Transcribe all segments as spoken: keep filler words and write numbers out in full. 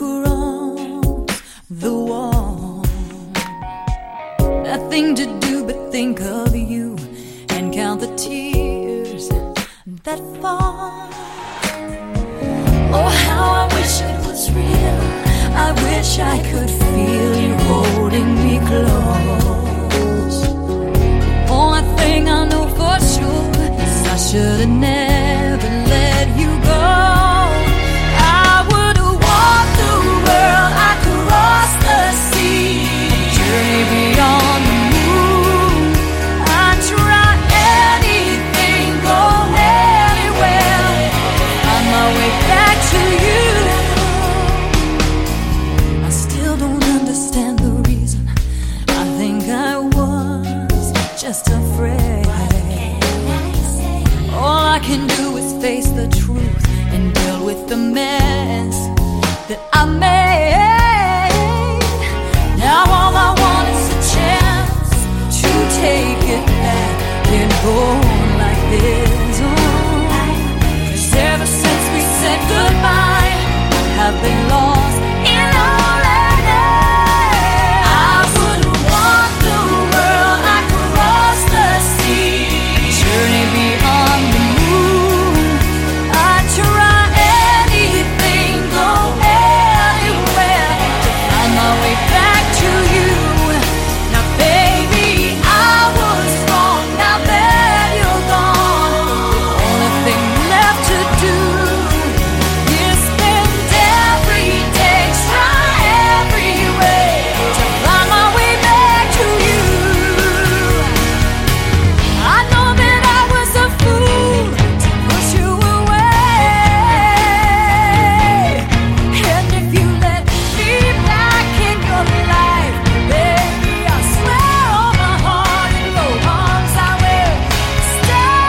across the wall. Nothing to do but think of you and count the tears that fall. Oh, how I wish it was real. I wish I could feel you holding me close. Only thing I know for sure is I should have never let you go. I would have walked the world, I crossed the sea, journey beyond the moon. I'd try anything, go anywhere, find my way back to you. I still don't understand the reason. I think I was just afraid. All I can do is face the truth and deal with the mess that I made. Now all I want is a chance to take it back and go on like this. Oh, 'cause ever since we said goodbye, I've been lost in loneliness. I would walk the world, I cross the sea, journey beyond the moon. I'd try anything, go anywhere, to find my way back to you. Now baby, I was wrong, now that you're gone, the only thing left to do is spend every day, try every way, to find my way back to you. I know that I was a fool to push you away, and if you let me back in your life, baby, I swear on my heart and your arms I will stay.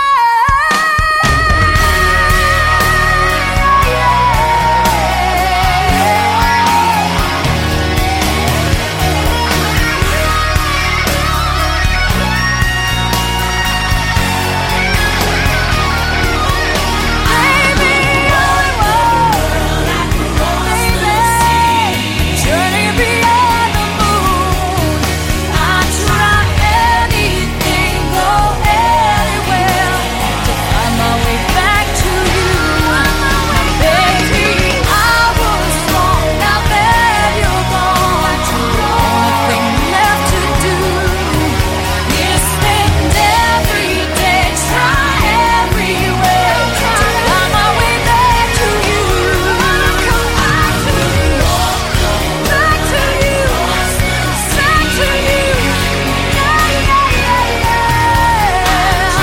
Journey beyond the moon. I'd try anything, go anywhere, to find my way back to you. Baby, I was wrong, now that you're gone, the only thing left to do is spend every day, try every way, to find my way back to you. Back to you, back to you, back to you. Yeah, yeah, yeah, yeah.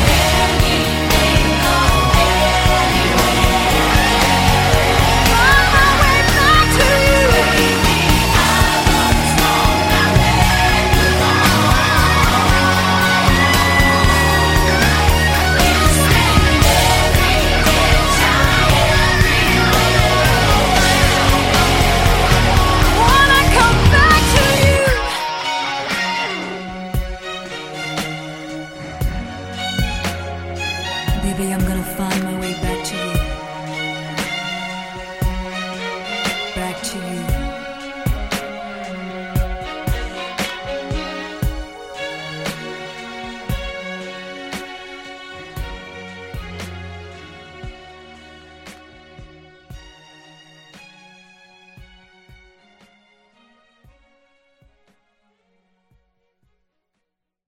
Find my way back to you. Wanna come back to you. Baby, I'm gonna find my way back.